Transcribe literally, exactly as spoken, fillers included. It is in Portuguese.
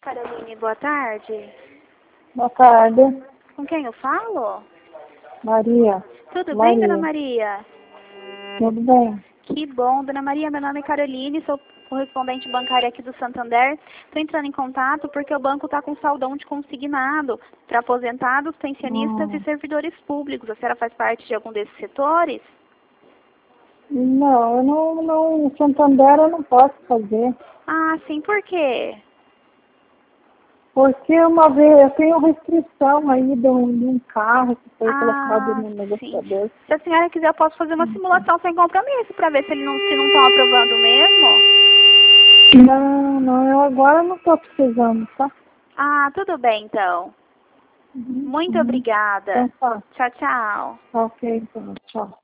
Caroline, boa tarde. Boa tarde. Com quem eu falo? Maria. Tudo Maria. bem, dona Maria? Tudo bem. Que bom, dona Maria. Meu nome é Caroline, sou correspondente bancária aqui do Santander. Estou entrando em contato porque o banco está com saldão de consignado para aposentados, pensionistas Hum. e servidores públicos. A senhora faz parte de algum desses setores? Não, eu não, não, no Santander eu não posso fazer. Ah, sim, por quê? Porque uma vez eu tenho restrição aí de um, de um carro que foi colocado Ah, no sim. negociador. Se a senhora quiser, eu posso fazer uma simulação sem compromisso para ver se eles não se não estão aprovando mesmo. Não, não, eu agora não estou precisando, tá? Ah, tudo bem, então. Uhum, Muito uhum. obrigada. Então tá. Tchau, tchau. Ok, então, tchau.